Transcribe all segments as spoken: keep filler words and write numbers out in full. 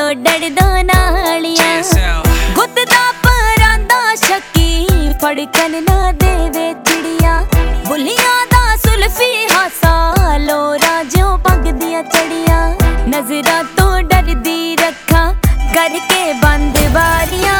लोडड़ दो नालियां गुद दा परांदा शक्की फड़कन ना देवे चिड़िया बुलियां दा सुल्फी हासा लो राजों पग दिया चढ़िया नजरा तो डर दी रखा करके बंद बारियां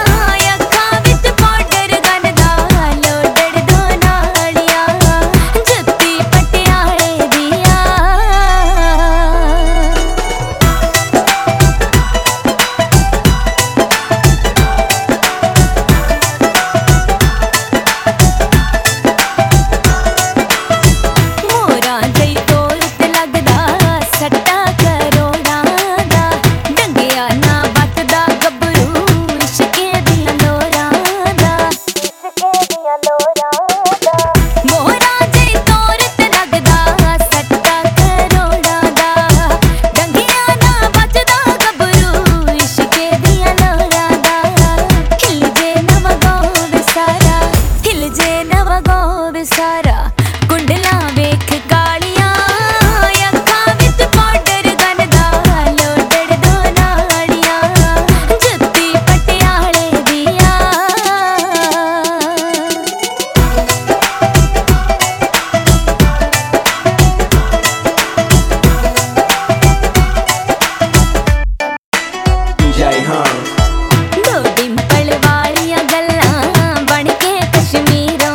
सारा कुंडला वेख कालियां अखां विच पाउडर गनदा लोडड़ दो नालियां जुत्ती पटियाले दिया जय हां दो डिंपल वालियां गल्लां बन के कश्मीरों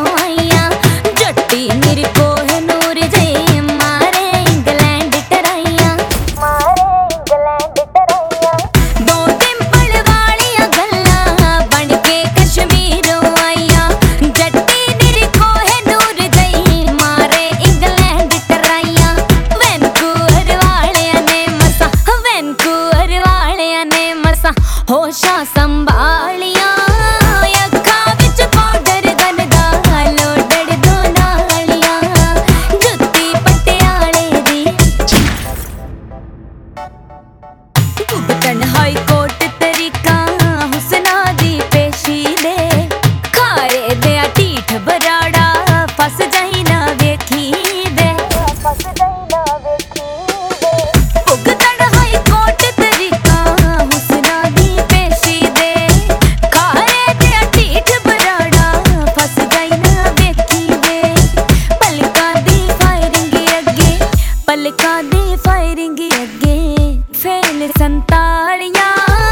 होशा संभालियां अखां विच पाउडर गनदा लोडड़ दो नालियां जुत्ती पटियाले दी भुगतन हाई कोर्ट तरीका हुसना दी पेशी दे खारे दे ढीठ बराड़ा फस जाई ना वेखी दे फस जाई ना वेखी दे भुगतन हाई कोर्ट तरीका हुसना दी पलका दी फायरिंग अगे फेल संतालियां।